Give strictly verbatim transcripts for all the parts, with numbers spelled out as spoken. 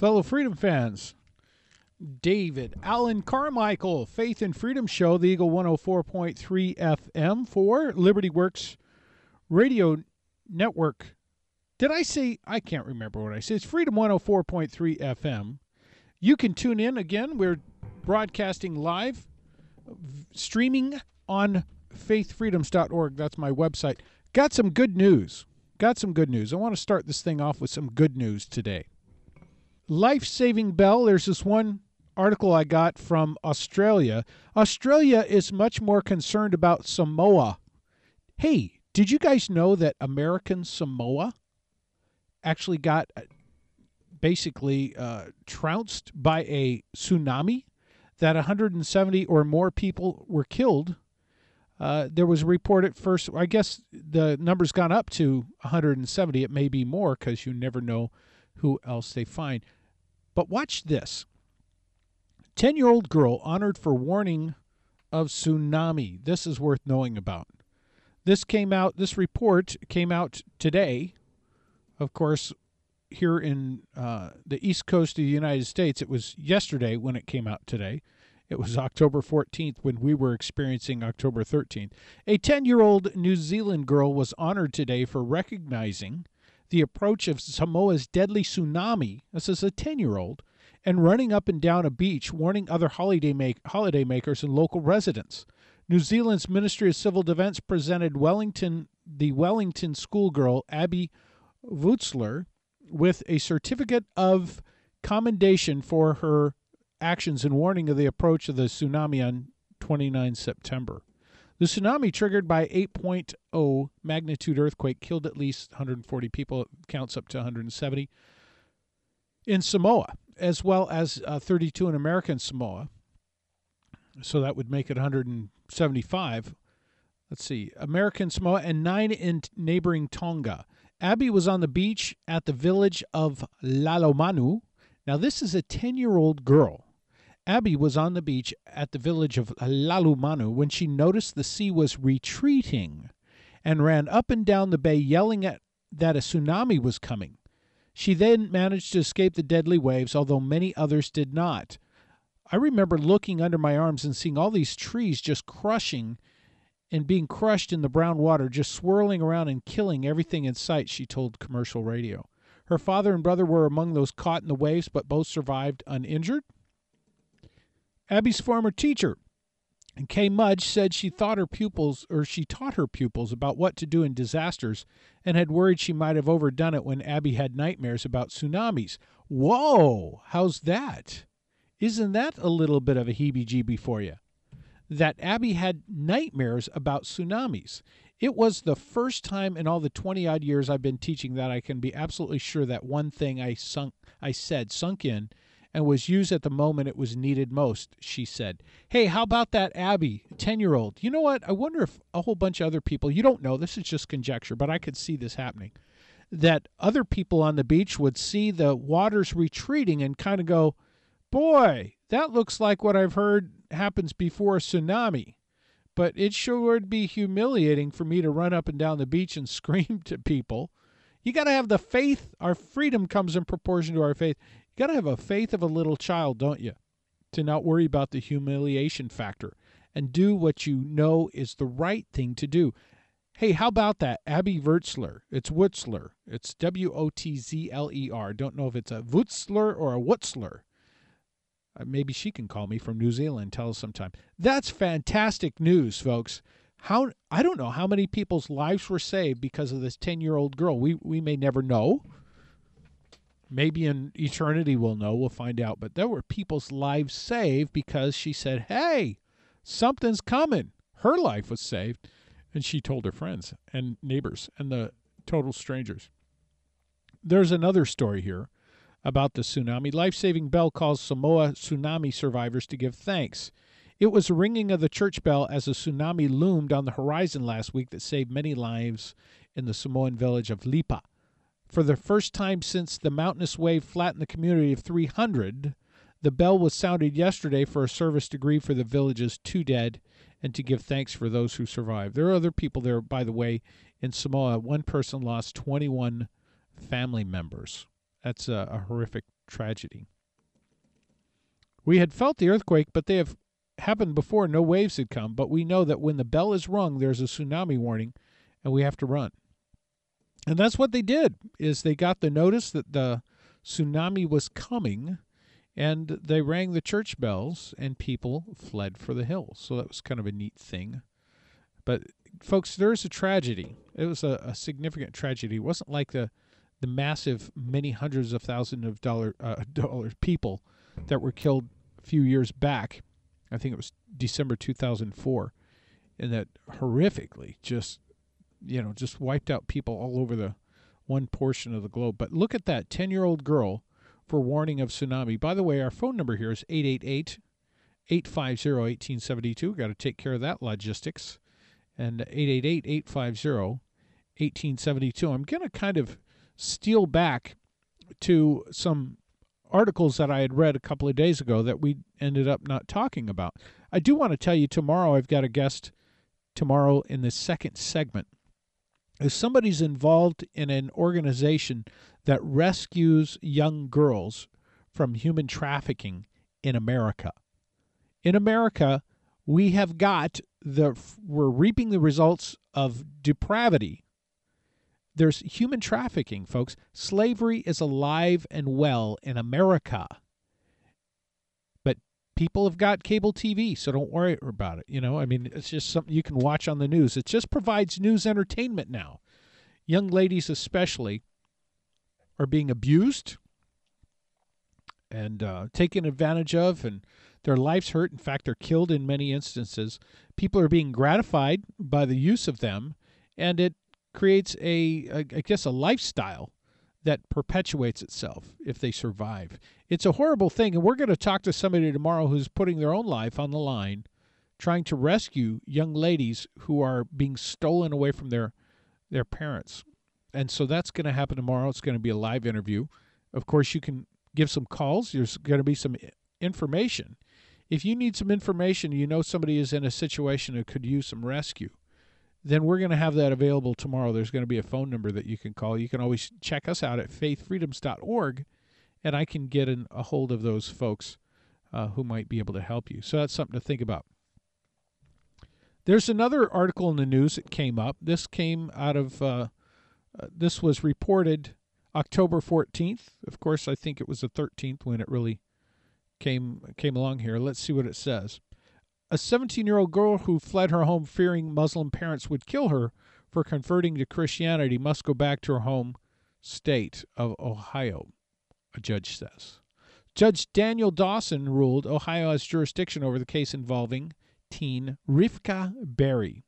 Fellow Freedom fans, David Allen Carmichael, Faith and Freedom Show, the Eagle one oh four point three F M for Liberty Works Radio Network. Did I say? I can't remember what I said. It's Freedom one oh four point three F M. You can tune in again. We're broadcasting live, streaming on faith freedoms dot org. That's my website. Got some good news. Got some good news. I want to start this thing off with some good news today. Life-saving bell. There's this one article I got from Australia. Australia is much more concerned about Samoa. Hey, did you guys know that American Samoa actually got basically uh, trounced by a tsunami, that one hundred seventy or more people were killed? Uh, there was a report at first. I guess the number's gone up to one hundred seventy. It may be more because you never know who else they find. But watch this. ten-year-old girl honored for warning of tsunami. This is worth knowing about. This came out, this report came out today. Of course, here in uh, the East Coast of the United States, it was yesterday when it came out today. It was October fourteenth when we were experiencing October thirteenth. A ten-year-old New Zealand girl was honored today for recognizing the approach of Samoa's deadly tsunami. This is a ten-year-old, and running up and down a beach, warning other holiday make, holiday makers and local residents. New Zealand's Ministry of Civil Defense presented Wellington, the Wellington schoolgirl Abby Wutzler, with a certificate of commendation for her actions in warning of the approach of the tsunami on the twenty-ninth of September. The tsunami, triggered by eight point oh magnitude earthquake, killed at least one hundred forty people. It counts up to one hundred seventy in Samoa, as well as uh, thirty-two in American Samoa. So that would make it one hundred seventy-five. Let's see, American Samoa, and nine in neighboring Tonga. Abby was on the beach at the village of Lalomanu. Now, this is a ten-year-old girl. Abby was on the beach at the village of Lalomanu when she noticed the sea was retreating and ran up and down the bay yelling at that a tsunami was coming. She then managed to escape the deadly waves, although many others did not. I remember looking under my arms and seeing all these trees just crushing and being crushed in the brown water, just swirling around and killing everything in sight, she told commercial radio. Her father and brother were among those caught in the waves, but both survived uninjured. Abby's former teacher, Kay Mudge, said she thought her pupils, or she taught her pupils about what to do in disasters and had worried she might have overdone it when Abby had nightmares about tsunamis. Whoa, how's that? Isn't that a little bit of a heebie-jeebie for you? That Abby had nightmares about tsunamis. It was the first time in all the twenty-odd years I've been teaching that I can be absolutely sure that one thing I sunk, I said sunk in and was used at the moment it was needed most, she said. Hey, how about that Abby, ten-year-old? You know what? I wonder if a whole bunch of other people, you don't know, this is just conjecture, but I could see this happening, that other people on the beach would see the waters retreating and kind of go, boy, that looks like what I've heard happens before a tsunami. But it sure would be humiliating for me to run up and down the beach and scream to people. You got to have the faith. Our freedom comes in proportion to our faith. You got to have a faith of a little child, don't you, to not worry about the humiliation factor and do what you know is the right thing to do. Hey, how about that? Abby Wutzler. It's Wutzler. It's W O T Z L E R. Don't know if it's a Wutzler or a Wutzler. Uh, maybe she can call me from New Zealand, tell us sometime. That's fantastic news, folks. How I don't know how many people's lives were saved because of this ten-year-old girl. We we may never know. Maybe in eternity we'll know. We'll find out. But there were people's lives saved because she said, hey, something's coming. Her life was saved. And she told her friends and neighbors and the total strangers. There's another story here about the tsunami. Life-saving bell calls Samoa tsunami survivors to give thanks. It was the ringing of the church bell as a tsunami loomed on the horizon last week that saved many lives in the Samoan village of Lipa. For the first time since the mountainous wave flattened the community of three hundred, the bell was sounded yesterday for a service to grieve for the village's two dead and to give thanks for those who survived. There are other people there, by the way, in Samoa. One person lost twenty-one family members. That's a, a horrific tragedy. We had felt the earthquake, but they have happened before. No waves had come, but we know that when the bell is rung, there's a tsunami warning, and we have to run. And that's what they did, is they got the notice that the tsunami was coming, and they rang the church bells, and people fled for the hills. So that was kind of a neat thing. But, folks, there's a tragedy. It was a, a significant tragedy. It wasn't like the the massive many hundreds of thousands of dollar, uh, dollars people that were killed a few years back. I think it was December two thousand four, and that horrifically just, you know, just wiped out people all over the one portion of the globe. But look at that ten-year-old girl for warning of tsunami. By the way, our phone number here is eight eight eight, eight five zero, one eight seven two. We've got to take care of that logistics. And eight eight eight, eight five zero, one eight seven two. I'm going to kind of steal back to some articles that I had read a couple of days ago that we ended up not talking about. I do want to tell you tomorrow I've got a guest tomorrow in the second segment. If somebody's involved in an organization that rescues young girls from human trafficking in America. In America, we have got the, we're reaping the results of depravity. There's human trafficking, folks. Slavery is alive and well in America. But people have got cable T V, so don't worry about it. You know, I mean, it's just something you can watch on the news. It just provides news entertainment now. Young ladies especially are being abused and uh, taken advantage of, and their lives hurt. In fact, they're killed in many instances. People are being gratified by the use of them, and it creates a, a, I guess, a lifestyle that perpetuates itself if they survive. It's a horrible thing, and we're going to talk to somebody tomorrow who's putting their own life on the line, trying to rescue young ladies who are being stolen away from their, their parents. And so that's going to happen tomorrow. It's going to be a live interview. Of course, you can give some calls. There's going to be some information. If you need some information, you know somebody is in a situation that could use some rescue, then we're going to have that available tomorrow. There's going to be a phone number that you can call. You can always check us out at faith freedoms dot org, and I can get in a hold of those folks uh, who might be able to help you. So that's something to think about. There's another article in the news that came up. This came out of, uh, uh, this was reported October fourteenth. Of course, I think it was the thirteenth when it really came came along here. Let's see what it says. A seventeen-year-old girl who fled her home fearing Muslim parents would kill her for converting to Christianity must go back to her home state of Ohio, a judge says. Judge Daniel Dawson ruled Ohio has jurisdiction over the case involving teen Rivka Berry.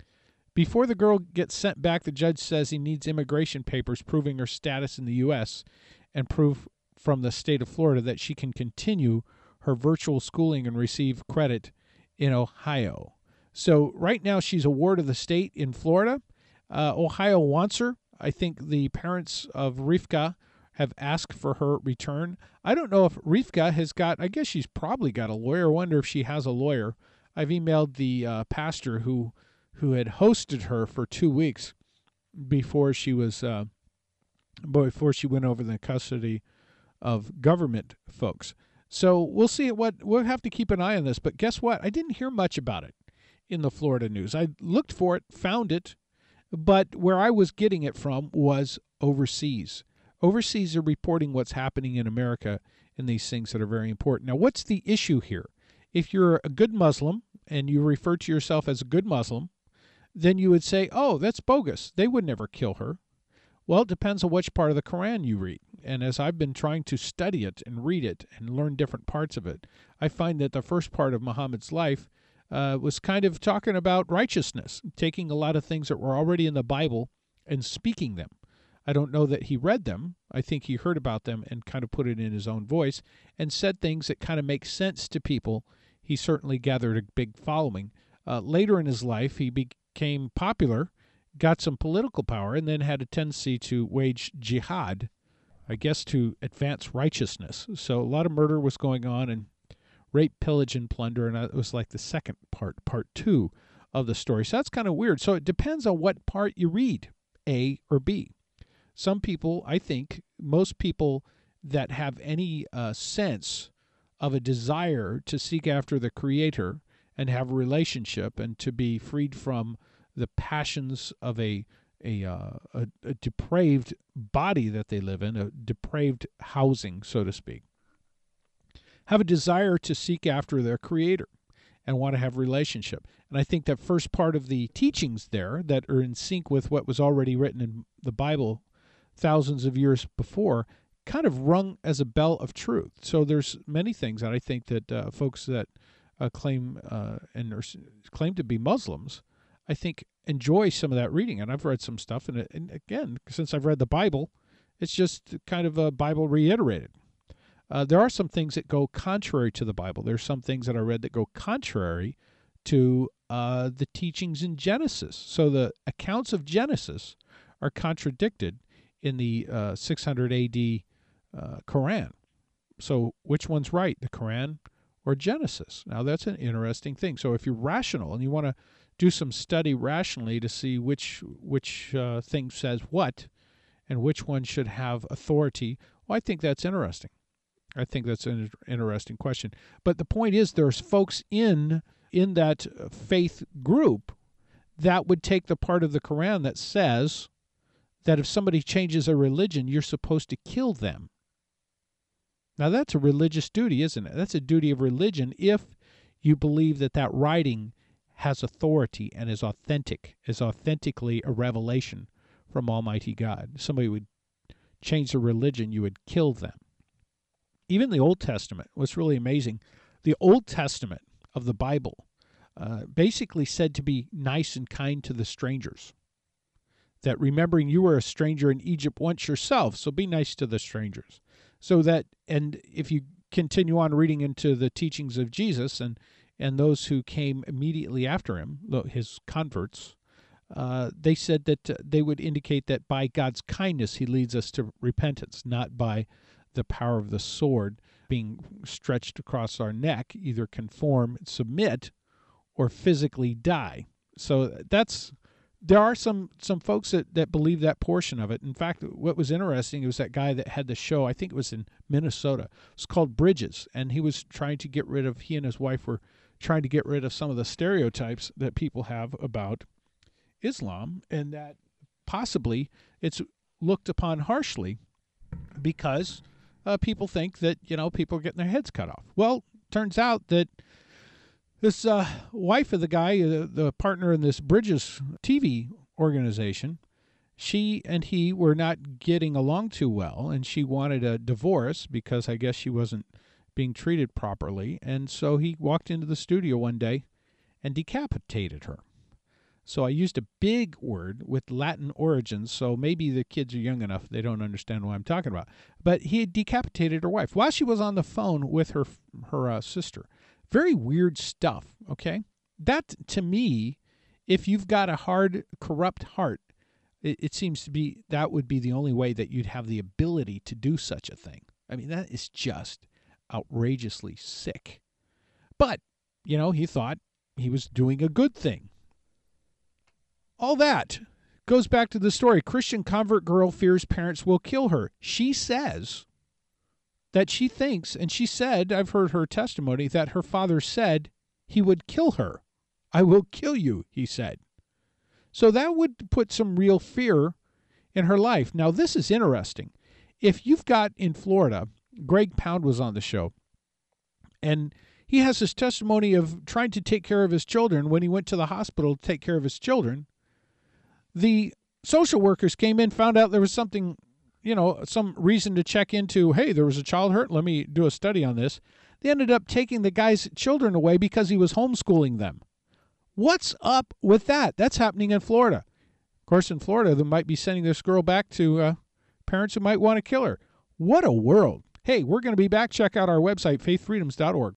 Before the girl gets sent back, the judge says he needs immigration papers proving her status in the U S and proof from the state of Florida that she can continue her virtual schooling and receive credit in Ohio. So right now she's a ward of the state in Florida. Uh, Ohio wants her. I think the parents of Rivka have asked for her return. I don't know if Rivka has got, I guess she's probably got a lawyer. I wonder if she has a lawyer. I've emailed the uh, pastor who who had hosted her for two weeks before she was uh, before she went over the custody of government folks. So we'll see what we'll have to keep an eye on this. But guess what? I didn't hear much about it in the Florida news. I looked for it, found it, but where I was getting it from was overseas. Overseas are reporting what's happening in America and these things that are very important. Now, what's the issue here? If you're a good Muslim and you refer to yourself as a good Muslim, then you would say, oh, that's bogus. They would never kill her. Well, it depends on which part of the Quran you read. And as I've been trying to study it and read it and learn different parts of it, I find that the first part of Muhammad's life uh, was kind of talking about righteousness, taking a lot of things that were already in the Bible and speaking them. I don't know that he read them. I think he heard about them and kind of put it in his own voice and said things that kind of make sense to people. He certainly gathered a big following. Uh, later in his life, he became popular, got some political power, and then had a tendency to wage jihad, I guess to advance righteousness. So a lot of murder was going on, and rape, pillage, and plunder, and it was like the second part, part two of the story. So that's kind of weird. So it depends on what part you read, A or B. Some people, I think, most people that have any uh, sense of a desire to seek after the Creator and have a relationship and to be freed from the passions of a a, uh, a a depraved body that they live in, a depraved housing, so to speak, have a desire to seek after their Creator and want to have a relationship. And I think that first part of the teachings there that are in sync with what was already written in the Bible thousands of years before kind of rung as a bell of truth. So there's many things that I think that uh, folks that uh, claim uh, and are, claim to be Muslims, I think, enjoy some of that reading. And I've read some stuff, and, and again, since I've read the Bible, it's just kind of a Bible reiterated. Uh, there are some things that go contrary to the Bible. There's some things that I read that go contrary to uh, the teachings in Genesis. So the accounts of Genesis are contradicted in the uh, six hundred A D uh, Quran. So which one's right, the Quran or Genesis? Now that's an interesting thing. So if you're rational and you want to do some study rationally to see which which uh, thing says what and which one should have authority, well, I think that's interesting. I think that's an interesting question. But the point is, there's folks in in that faith group that would take the part of the Quran that says that if somebody changes a religion, you're supposed to kill them. Now, that's a religious duty, isn't it? That's a duty of religion if you believe that that writing has authority and is authentic, is authentically a revelation from Almighty God. Somebody would change their religion, you would kill them. Even the Old Testament was really amazing. The Old Testament of the Bible uh, basically said to be nice and kind to the strangers. That remembering you were a stranger in Egypt once yourself, so be nice to the strangers. So that, and if you continue on reading into the teachings of Jesus and, and those who came immediately after him, his converts, uh, they said that uh, they would indicate that by God's kindness he leads us to repentance, not by the power of the sword being stretched across our neck, either conform, submit, or physically die. So that's, there are some, some folks that, that believe that portion of it. In fact, what was interesting was that guy that had the show, I think it was in Minnesota, it's called Bridges, and he was trying to get rid of, he and his wife were trying to get rid of some of the stereotypes that people have about Islam, and that possibly it's looked upon harshly because Uh, people think that, you know, people are getting their heads cut off. Well, turns out that this uh, wife of the guy, uh, the partner in this Bridges T V organization, she and he were not getting along too well, and she wanted a divorce because I guess she wasn't being treated properly. And so he walked into the studio one day and decapitated her. So I used a big word with Latin origins, so maybe the kids are young enough they don't understand what I'm talking about. But he had decapitated her wife while she was on the phone with her her uh, sister. Very weird stuff, okay? That, to me, if you've got a hard, corrupt heart, it, it seems to be that would be the only way that you'd have the ability to do such a thing. I mean, that is just outrageously sick. But, you know, he thought he was doing a good thing. All that goes back to the story. Christian convert girl fears parents will kill her. She says that she thinks, and she said, I've heard her testimony, that her father said he would kill her. I will kill you, he said. So that would put some real fear in her life. Now, this is interesting. If you've got in Florida, Greg Pound was on the show, and he has his testimony of trying to take care of his children when he went to the hospital to take care of his children. The social workers came in, found out there was something, you know, some reason to check into, hey, there was a child hurt, let me do a study on this. They ended up taking the guy's children away because he was homeschooling them. What's up with that? That's happening in Florida. Of course, in Florida, they might be sending this girl back to uh, parents who might want to kill her. What a world. Hey, we're going to be back. Check out our website, faith freedoms dot org.